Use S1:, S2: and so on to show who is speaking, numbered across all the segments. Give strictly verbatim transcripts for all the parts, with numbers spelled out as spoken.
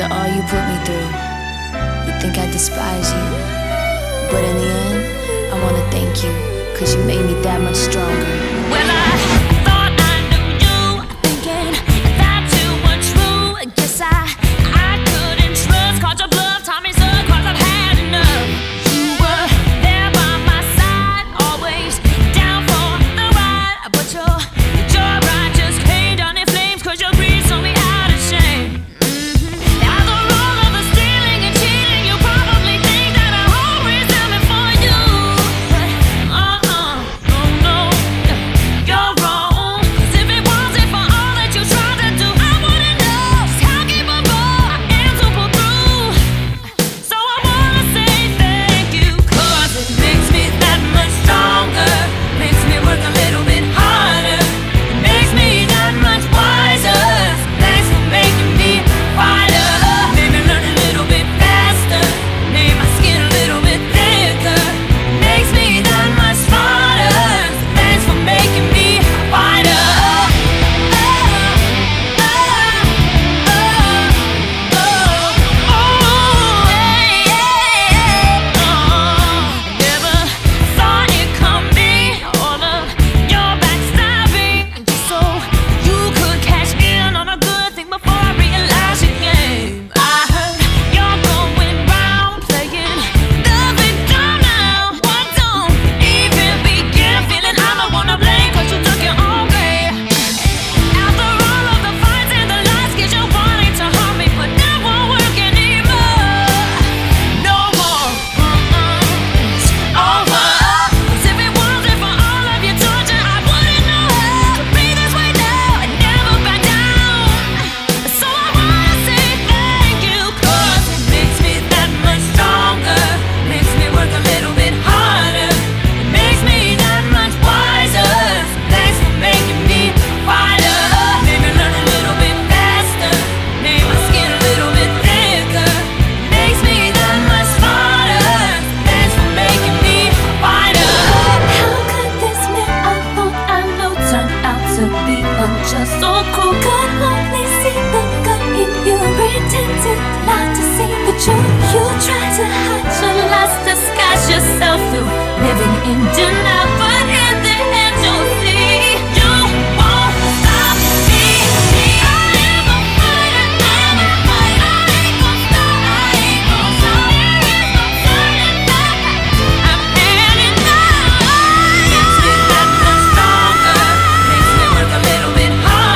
S1: all you put me through. You think I despise you, but in the end, I wanna thank you, cause you made me that much stronger.
S2: Well, I thought I knew you, thinking that you were true. Guess I, I couldn't trust, caught your bluff, taught me so, cause I've had enough. You were there by my side, always down for the ride, but your, your ride just came down in flames, cause your greed sold me out of shame. Just so cruel, could only see the good in you. Pretended not to see the truth. You tried to hide your lies, disguise yourself through living in denial, but in the end you'll see you won't stop me. I am a fighter, I'm a fighter. I ain't gon' stop, I ain't gon' stop. There is no turning back. I'm heading now. Makes me that much stronger. Makes me work a little bit.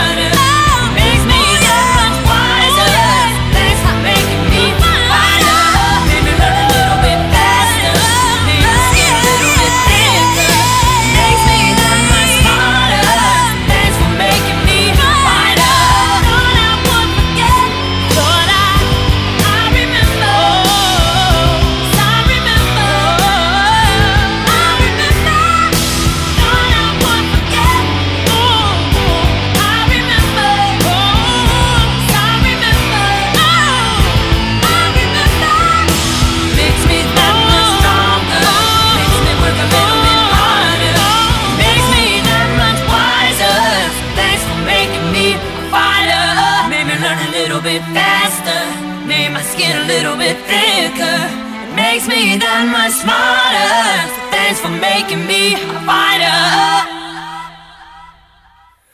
S2: Faster, made my skin a little bit thicker. It makes me that much smarter. So thanks for making me a fighter.